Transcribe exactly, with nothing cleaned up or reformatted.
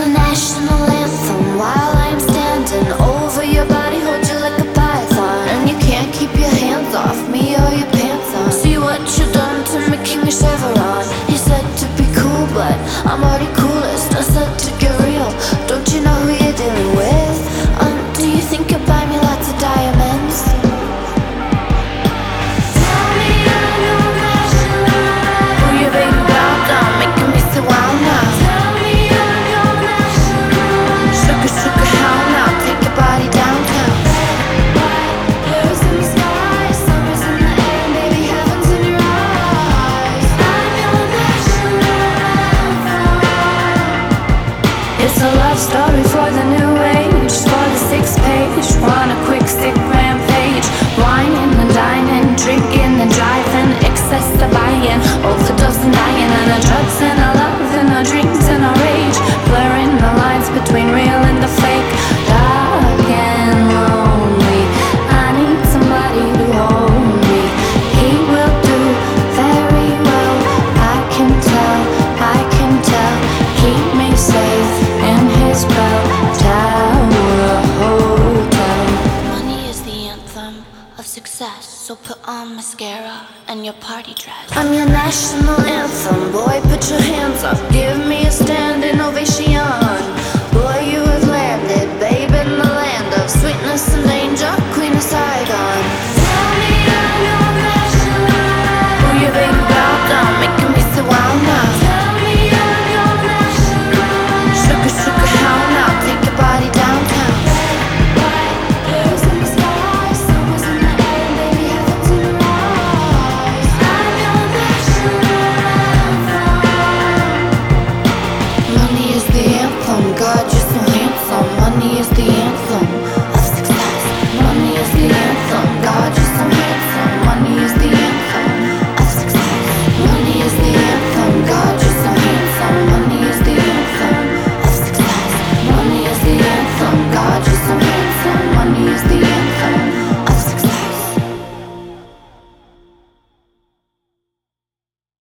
the national anthem while I'm standing over your body, hold you like a python, and you can't keep your hands off me or your pants on. See what you done to me, King of Chevron. He said to be cool, but I'm already coolest. I said to get real, don't you know who you're dealing with? Um, do you think you'll buy me lots of diamonds? Tell me I'm your national anthem. Who you baby bow down, making me so wild now. Tell me I'm your national anthem. Sugar, sugar, how now? Take your body downtown. Red, white, blues in the sky, summer's in the air, baby heaven's in your eyes. I'm your national anthem. It's a love story for the new age, for the sixth page. Want a quick sick rampage, whining and dining, drinking and driving, excess to buying, overdose and dying, and our drugs and our love and our dreams and our rage, blurring the lines between real and the fake. Dark and lonely, I need somebody to hold me. He will do very well, I can tell, I can tell. Keep me safe in his bell tower hotel. Money is the anthem of success, so put on mascara and your party dress. I'm your national anthem, boy, put your hands up, give me a standing ovation. Boy, you have landed, babe, in the land of sweetness and danger.